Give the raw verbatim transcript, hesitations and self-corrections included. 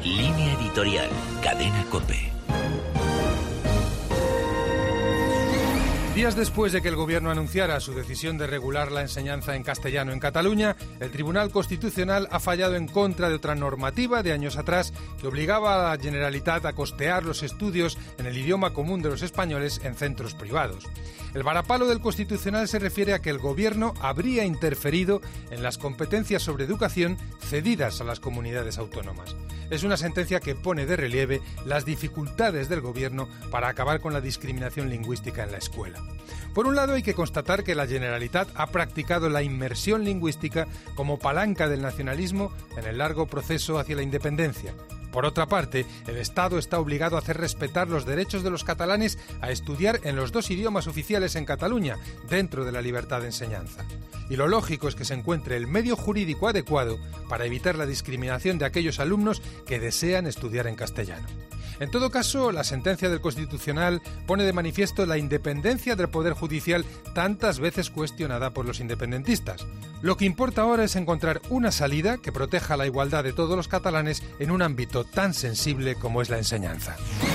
Línea editorial, Cadena COPE. Días después de que el Gobierno anunciara su decisión de regular la enseñanza en castellano en Cataluña, el Tribunal Constitucional ha fallado en contra de otra normativa de años atrás que obligaba a la Generalitat a costear los estudios en el idioma común de los españoles en centros privados. El varapalo del Constitucional se refiere a que el Gobierno habría interferido en las competencias sobre educación cedidas a las comunidades autónomas. Es una sentencia que pone de relieve las dificultades del Gobierno para acabar con la discriminación lingüística en la escuela. Por un lado, hay que constatar que la Generalitat ha practicado la inmersión lingüística como palanca del nacionalismo en el largo proceso hacia la independencia. Por otra parte, el Estado está obligado a hacer respetar los derechos de los catalanes a estudiar en los dos idiomas oficiales en Cataluña, dentro de la libertad de enseñanza. Y lo lógico es que se encuentre el medio jurídico adecuado para evitar la discriminación de aquellos alumnos que desean estudiar en castellano. En todo caso, la sentencia del Constitucional pone de manifiesto la independencia del Poder Judicial tantas veces cuestionada por los independentistas. Lo que importa ahora es encontrar una salida que proteja la igualdad de todos los catalanes en un ámbito tan sensible como es la enseñanza.